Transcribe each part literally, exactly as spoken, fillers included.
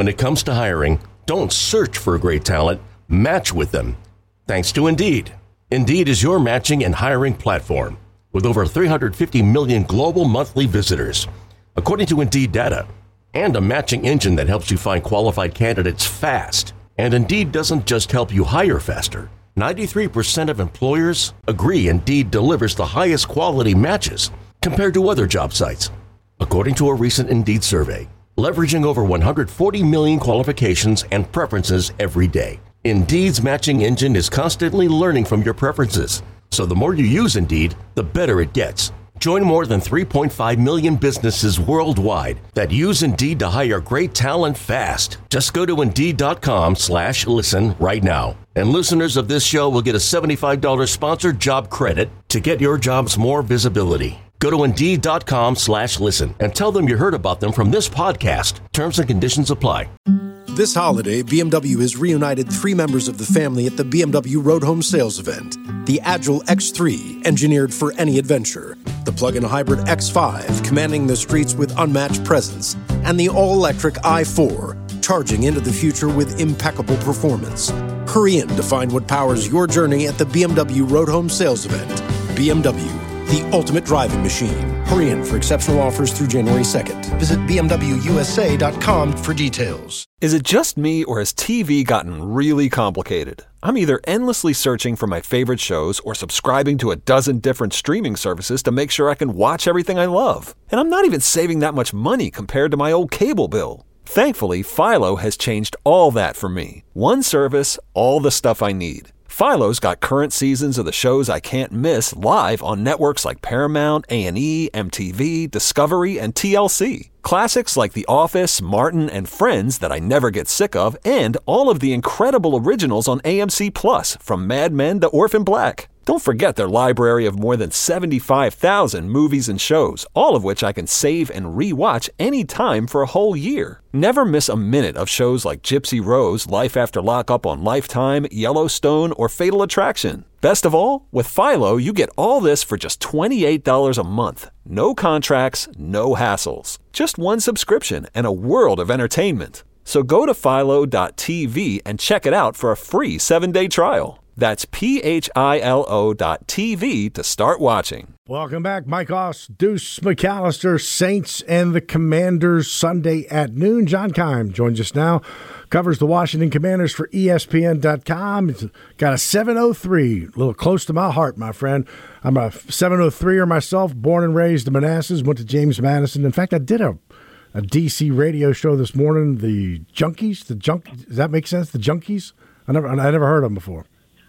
when it comes to hiring, don't search for great talent, match with them. Thanks to Indeed. Indeed is your matching and hiring platform with over three hundred fifty million global monthly visitors, according to Indeed data, and a matching engine that helps you find qualified candidates fast. And Indeed doesn't just help you hire faster. ninety-three percent of employers agree Indeed delivers the highest quality matches compared to other job sites, according to a recent Indeed survey, leveraging over one hundred forty million qualifications and preferences every day. Indeed's matching engine is constantly learning from your preferences, so the more you use Indeed, the better it gets. Join more than three point five million businesses worldwide that use Indeed to hire great talent fast. Just go to Indeed.com slash listen right now. And listeners of this show will get a seventy-five dollars sponsored job credit to get your jobs more visibility. Go to Indeed.com slash listen and tell them you heard about them from this podcast. Terms and conditions apply. This holiday, B M W has reunited three members of the family at the B M W Road Home Sales Event. The Agile X three, engineered for any adventure. The plug-in hybrid X five, commanding the streets with unmatched presence. And the all-electric i four, charging into the future with impeccable performance. Hurry in to find what powers your journey at the B M W Road Home Sales Event. B M W, the ultimate driving machine. Hurry in for exceptional offers through January second. Visit B M W U S A dot com for details. Is it just me, or has T V gotten really complicated? I'm either endlessly searching for my favorite shows or subscribing to a dozen different streaming services to make sure I can watch everything I love. And I'm not even saving that much money compared to my old cable bill. Thankfully, Philo has changed all that for me. One service, all the stuff I need. Philo's got current seasons of the shows I can't miss live on networks like Paramount, A and E, M T V, Discovery, and T L C. Classics like The Office, Martin, and Friends that I never get sick of, and all of the incredible originals on A M C Plus, from Mad Men to Orphan Black. Don't forget their library of more than seventy-five thousand movies and shows, all of which I can save and re-watch anytime for a whole year. Never miss a minute of shows like Gypsy Rose, Life After Lockup on Lifetime, Yellowstone, or Fatal Attraction. Best of all, with Philo, you get all this for just twenty-eight dollars a month. No contracts, no hassles. Just one subscription and a world of entertainment. So go to philo dot t v and check it out for a free seven-day trial. That's P H I L O dot T V to start watching. Welcome back. Mike Oss, Deuce McAllister, Saints and the Commanders, Sunday at noon. John Keim joins us now. Covers the Washington Commanders for E S P N dot com. It's got a seven oh three, a little close to my heart, my friend. I'm a seven oh three-er myself, born and raised in Manassas, went to James Madison. In fact, I did a, a D C radio show this morning, the Junkies. The junk, does that make sense? The Junkies? I never, I never heard of them before.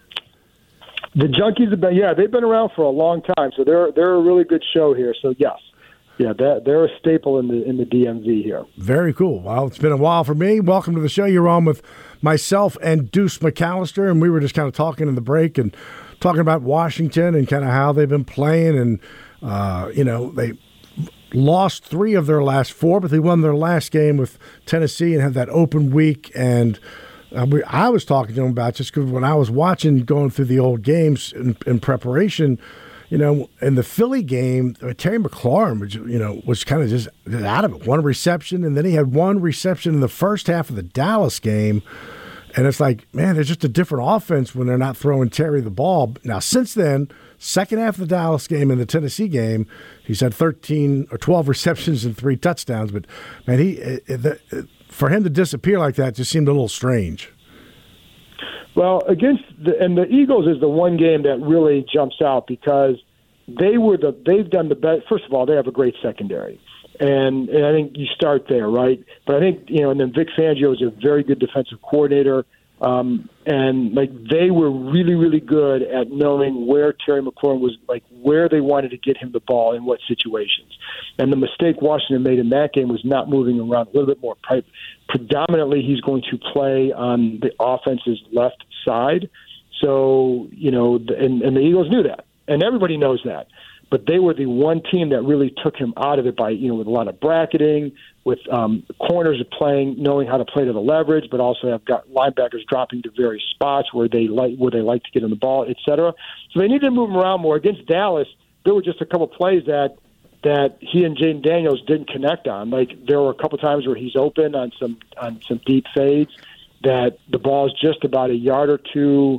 The Junkies have been, yeah, they've been around for a long time, so they're they're a really good show here. So yes, yeah, they're, they're a staple in the in the D M V here. Very cool. Well, it's been a while for me. Welcome to the show. You're on with myself and Deuce McAllister, and we were just kind of talking in the break and talking about Washington and kind of how they've been playing, and uh, you know they lost three of their last four, but they won their last game with Tennessee and had that open week. And Uh, we, I was talking to him about, just because when I was watching, going through the old games in, in preparation, you know, in the Philly game, Terry McLaurin, was, you know, was kind of just out of it. One reception, and then he had one reception in the first half of the Dallas game. And it's like, man, there's just a different offense when they're not throwing Terry the ball. Now, since then, second half of the Dallas game and the Tennessee game, he's had thirteen or twelve receptions and three touchdowns. But, man, he the, for him to disappear like that just seemed a little strange. Well, against the, and the Eagles is the one game that really jumps out because they were the they've done the best. First of all, they have a great secondary, and, and I think you start there, right? But I think you know, and then Vic Fangio is a very good defensive coordinator, um, and like they were really, really good at knowing where Terry McLaurin was, like where they wanted to get him the ball in what situations. And the mistake Washington made in that game was not moving around a little bit more. Predominantly, he's going to play on the offense's left side. So, you know, and, and the Eagles knew that. And everybody knows that. But they were the one team that really took him out of it by, you know, with a lot of bracketing, with um, corners playing, knowing how to play to the leverage, but also have got linebackers dropping to various spots where they like where they like to get on the ball, et cetera. So they needed to move him around more. Against Dallas, there were just a couple plays that that he and Jaden Daniels didn't connect on. Like there were a couple times where he's open on some on some deep fades that the ball is just about a yard or two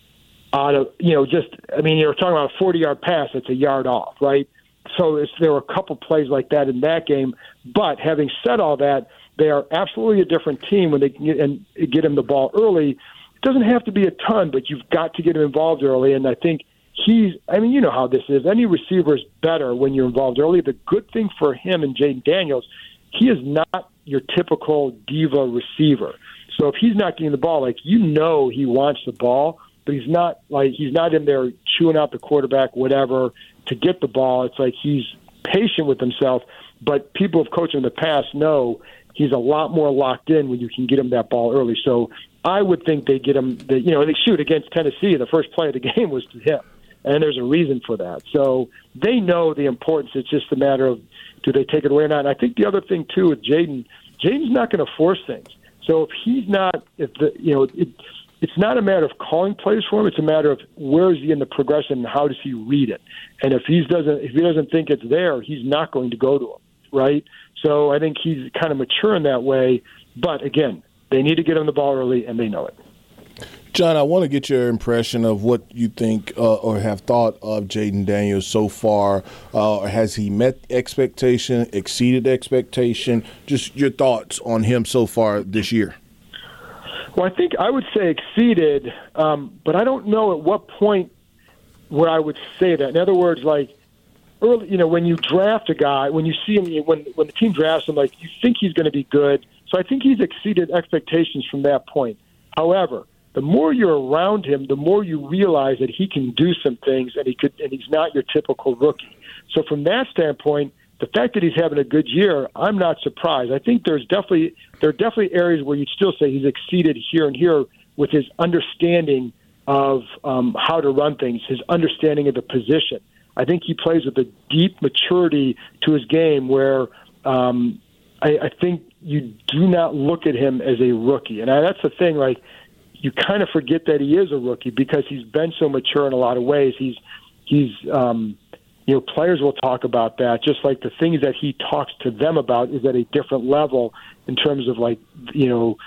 out of, you know, just, I mean, you're talking about a forty-yard pass that's a yard off, right? So it's, there were a couple plays like that in that game. But having said all that, they are absolutely a different team when they can get, and get him the ball early. It doesn't have to be a ton, but you've got to get him involved early. And I think he's, I mean, you know how this is. Any receiver is better when you're involved early. The good thing for him and Jaden Daniels, he is not your typical diva receiver. So if he's not getting the ball, like, you know he wants the ball, but he's not like he's not in there chewing out the quarterback, whatever, to get the ball. It's like he's patient with himself. But people who've coached him in the past know he's a lot more locked in when you can get him that ball early. So I would think they get him. The, you know, they shoot against Tennessee. The first play of the game was to him, and there's a reason for that. So they know the importance. It's just a matter of do they take it away or not. And I think the other thing too with Jaden, Jaden's not going to force things. So if he's not, if the you know, it, it's not a matter of calling plays for him. It's a matter of where is he in the progression and how does he read it. And if he doesn't, if he doesn't think it's there, he's not going to go to him, right? So I think he's kind of mature in that way. But again, they need to get him the ball early, and they know it. John, I want to get your impression of what you think uh, or have thought of Jaden Daniels so far. Uh, has he met expectation, exceeded expectation? Just your thoughts on him so far this year. Well, I think I would say exceeded, um, but I don't know at what point where I would say that. In other words, like early, you know, when you draft a guy, when you see him, when when the team drafts him, like you think he's going to be good. So I think he's exceeded expectations from that point. However, the more you're around him, the more you realize that he can do some things, and he could, and he's not your typical rookie. So from that standpoint, the fact that he's having a good year, I'm not surprised. I think there's definitely there are definitely areas where you'd still say he's exceeded here and here with his understanding of um, how to run things, his understanding of the position. I think he plays with a deep maturity to his game where um, I, I think you do not look at him as a rookie. And I, that's the thing, like, you kind of forget that he is a rookie because he's been so mature in a lot of ways. He's, he's, um, you know, players will talk about that, just like the things that he talks to them about is at a different level in terms of, like, you know,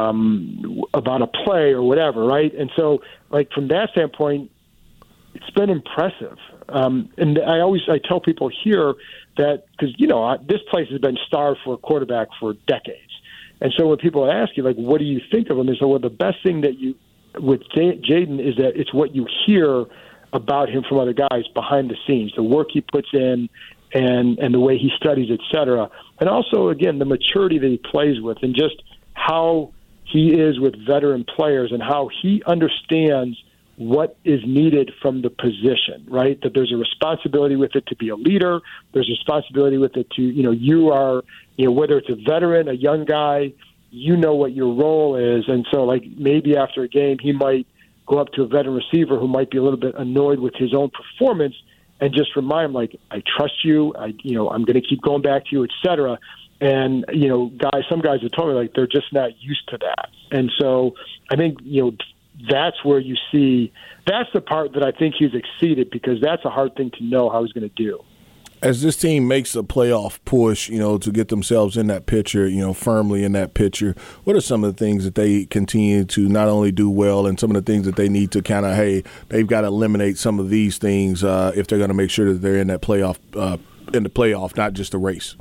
um, about a play or whatever, right? And so, like, from that standpoint, it's been impressive. Um, and I always I tell people here that, because, you know, I, this place has been starved for a quarterback for decades. And so when people ask you, like, what do you think of him? They say, well, the best thing that you, with Jaden, is that it's what you hear about him from other guys behind the scenes, the work he puts in and, and the way he studies, et cetera. And also, again, the maturity that he plays with and just how he is with veteran players and how he understands what is needed from the position, right? That there's a responsibility with it to be a leader. There's a responsibility with it to, you know, you are, you know, whether it's a veteran, a young guy, you know what your role is. And so, like, maybe after a game, he might go up to a veteran receiver who might be a little bit annoyed with his own performance and just remind him, like, I trust you. I, you know, I'm going to keep going back to you, et cetera. And, you know, guys, some guys have told me, like, they're just not used to that. And so I think, you know, that's where you see that's the part that I think he's exceeded, because that's a hard thing to know how he's going to do. As this team makes a playoff push, you know, to get themselves in that picture, you know, firmly in that picture, what are some of the things that they continue to not only do well and some of the things that they need to kind of, hey, they've got to eliminate some of these things uh, if they're going to make sure that they're in that playoff, uh, in the playoff, not just a race?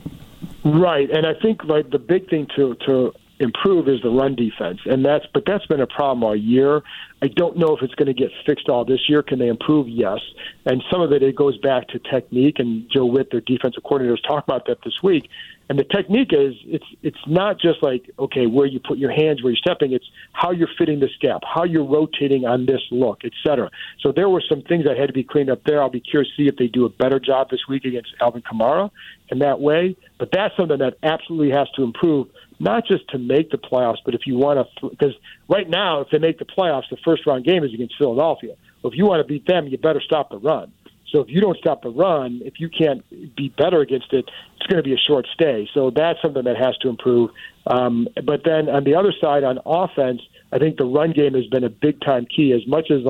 Right. And I think, like, the big thing to, to improve is the run defense. And that's, but that's been a problem all year. I don't know if it's going to get fixed all this year. Can they improve? Yes. And some of it, it goes back to technique, and Joe Witt, their defensive coordinator, was talking about that this week. And the technique is, it's it's not just like, okay, where you put your hands, where you're stepping. It's how you're fitting this gap, how you're rotating on this look, et cetera. So there were some things that had to be cleaned up there. I'll be curious to see if they do a better job this week against Alvin Kamara in that way. But that's something that absolutely has to improve, not just to make the playoffs, but if you want to, because right now, if they make the playoffs, the first round game is against Philadelphia. Well, if you want to beat them, you better stop the run. So if you don't stop the run, if you can't be better against it, it's going to be a short stay. So that's something that has to improve. Um, but then on the other side, on offense, I think the run game has been a big time key. As much as like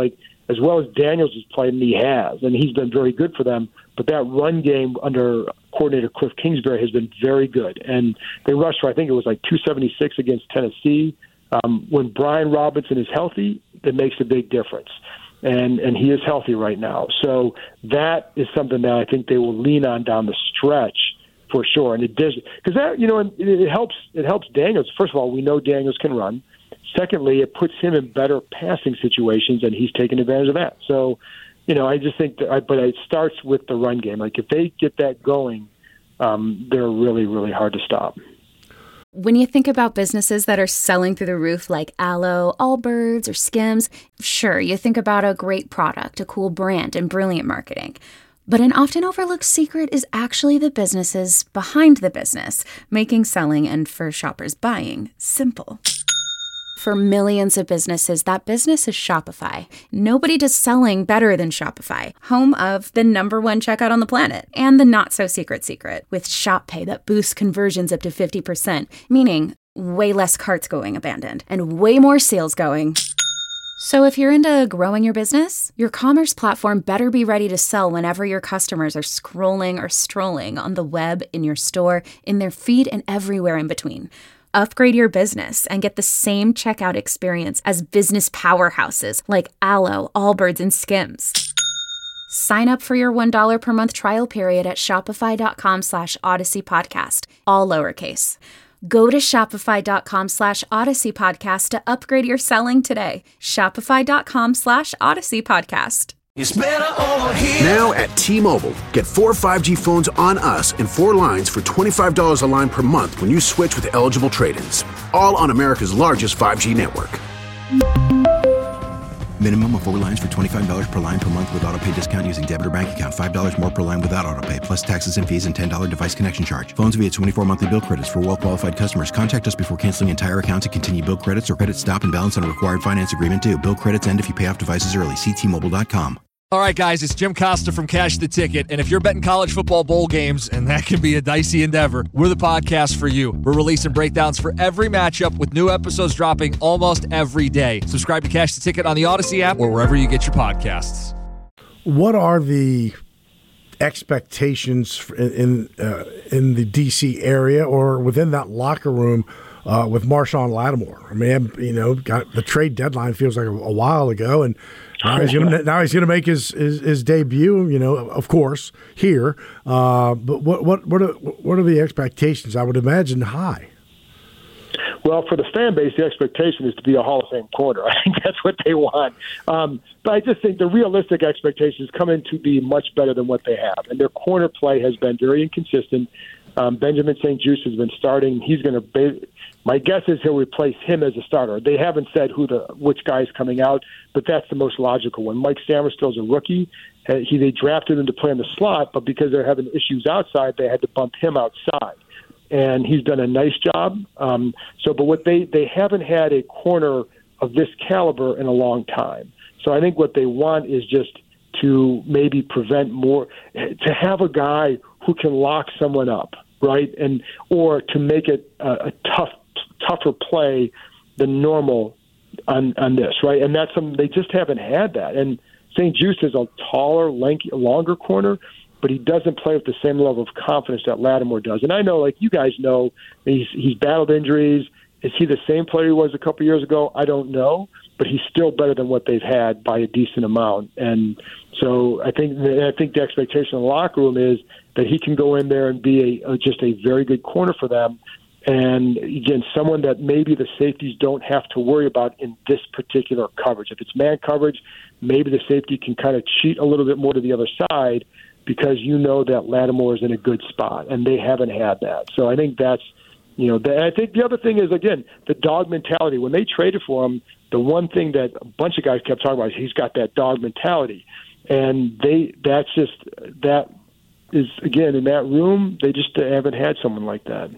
as well as Daniels has played, and he has, and he's been very good for them. But that run game under coordinator Cliff Kingsbury has been very good. And they rushed for, I think it was like two seventy-six against Tennessee. Um, when Brian Robinson is healthy, it makes a big difference. And and he is healthy right now. So that is something that I think they will lean on down the stretch for sure. And it does, because that, you know, it, it helps it helps Daniels. First of all, we know Daniels can run. Secondly, it puts him in better passing situations, and he's taking advantage of that. So, you know, I just think that, but it starts with the run game. Like if they get that going, um, they're really, really hard to stop. When you think about businesses that are selling through the roof like Aloe, Allbirds, or Skims, sure, you think about a great product, a cool brand, and brilliant marketing. But an often overlooked secret is actually the businesses behind the business, making selling and, for shoppers, buying simple. For millions of businesses, that business is Shopify. Nobody does selling better than Shopify, home of the number one checkout on the planet, and the not-so-secret secret, with Shop Pay that boosts conversions up to fifty percent, meaning way less carts going abandoned, and way more sales going. So if you're into growing your business, your commerce platform better be ready to sell whenever your customers are scrolling or strolling on the web, in your store, in their feed, and everywhere in between. Upgrade your business and get the same checkout experience as business powerhouses like Aloe, Allbirds, and Skims. Sign up for your one dollar per month trial period at shopify.com slash Odyssey Podcast, all lowercase. Go to shopify.com slash Odyssey Podcast to upgrade your selling today. Shopify.com slash Odyssey Podcast. It's better over here. Now at T-Mobile, get four five G phones on us and four lines for twenty-five dollars a line per month when you switch with eligible trade-ins. All on America's largest five G network. Minimum of four lines for twenty-five dollars per line per month with autopay discount using debit or bank account. five dollars more per line without autopay, plus taxes and fees and ten dollars device connection charge. Phones via twenty-four monthly bill credits for well-qualified customers. Contact us before canceling entire account to continue bill credits or credit stop and balance on a required finance agreement due. Bill credits end if you pay off devices early. See T Mobile dot com. All right, guys, it's Jim Costa from Cash the Ticket, and if you're betting college football bowl games, and that can be a dicey endeavor, we're the podcast for you. We're releasing breakdowns for every matchup with new episodes dropping almost every day. Subscribe to Cash the Ticket on the Odyssey app or wherever you get your podcasts. What are the expectations in uh, in the D C area or within that locker room uh, with Marshawn Lattimore? I mean, you know, got the trade deadline feels like a, a while ago, and now he's gonna now he's gonna make his, his, his debut. You know, of course, here. Uh, but what what what are, what are the expectations? I would imagine high. Well, for the fan base, the expectation is to be a Hall of Fame corner. I think that's what they want. Um, but I just think the realistic expectations come in to be much better than what they have. And their corner play has been very inconsistent. Um, Benjamin Saint-Juste has been starting. He's going to – my guess is he'll replace him as a starter. They haven't said who the which guy's coming out, but that's the most logical one. Mike Samerstill's a rookie. Uh, he They drafted him to play in the slot, but because they're having issues outside, they had to bump him outside. And he's done a nice job. Um, so, but what they, they haven't had a corner of this caliber in a long time. So I think what they want is just to maybe prevent more, to have a guy who can lock someone up, right? And or to make it a, a tough, tougher play than normal on on this, right? And that's something they just haven't had that. And Saint-Juste is a taller, lanky, longer corner, but he doesn't play with the same level of confidence that Lattimore does. And I know, like you guys know, he's he's battled injuries. Is he the same player he was a couple years ago? I don't know, but he's still better than what they've had by a decent amount. And so I think I think the expectation in the locker room is that he can go in there and be a, a just a very good corner for them. And again, someone that maybe the safeties don't have to worry about in this particular coverage. If it's man coverage, maybe the safety can kind of cheat a little bit more to the other side, because you know that Lattimore is in a good spot, and they haven't had that. So I think that's, you know, the, I think the other thing is, again, the dog mentality. When they traded for him, the one thing that a bunch of guys kept talking about is he's got that dog mentality. And they that's just, that is, again, in that room, they just haven't had someone like that.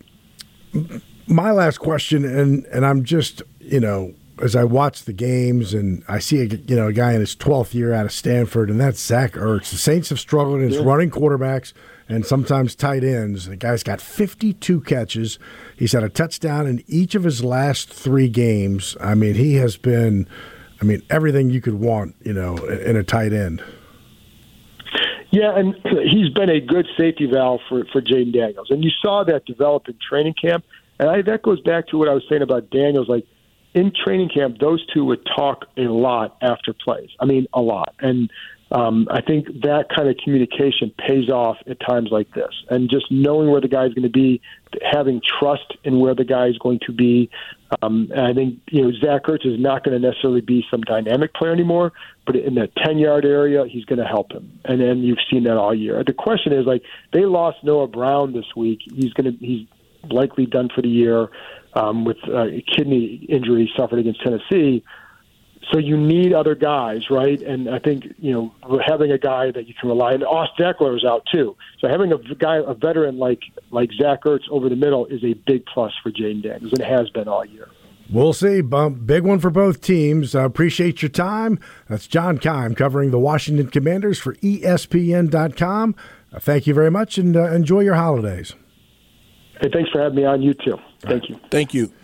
My last question, and, and I'm just, you know, as I watch the games and I see a, you know, a guy in his twelfth year out of Stanford, and that's Zach Ertz. The Saints have struggled in yeah. running quarterbacks and sometimes tight ends. The guy's got fifty-two catches. He's had a touchdown in each of his last three games. I mean, he has been I mean, everything you could want, you know, in a tight end. Yeah, and he's been a good safety valve for, for Jaden Daniels. And you saw that develop in training camp. And I, that goes back to what I was saying about Daniels. Like, in training camp, those two would talk a lot after plays. I mean, a lot. And um, I think that kind of communication pays off at times like this. And just knowing where the guy's going to be, having trust in where the guy is going to be. Um, and I think, you know, Zach Ertz is not going to necessarily be some dynamic player anymore, but in the ten-yard area, he's going to help him. And then you've seen that all year. The question is, like, they lost Noah Brown this week. He's going to he's likely done for the year um, with a kidney injury he suffered against Tennessee. So you need other guys, right? And I think, you know, having a guy that you can rely on. Austin Eckler is out too. So having a guy, a veteran like like Zach Ertz over the middle is a big plus for Jaden Daniels, and it has been all year. We'll see. Bump, big one for both teams. I appreciate your time. That's John Keim covering the Washington Commanders for E S P N dot com. Uh, thank you very much, and uh, enjoy your holidays. Hey, thanks for having me on. You too. Thank you. Thank you.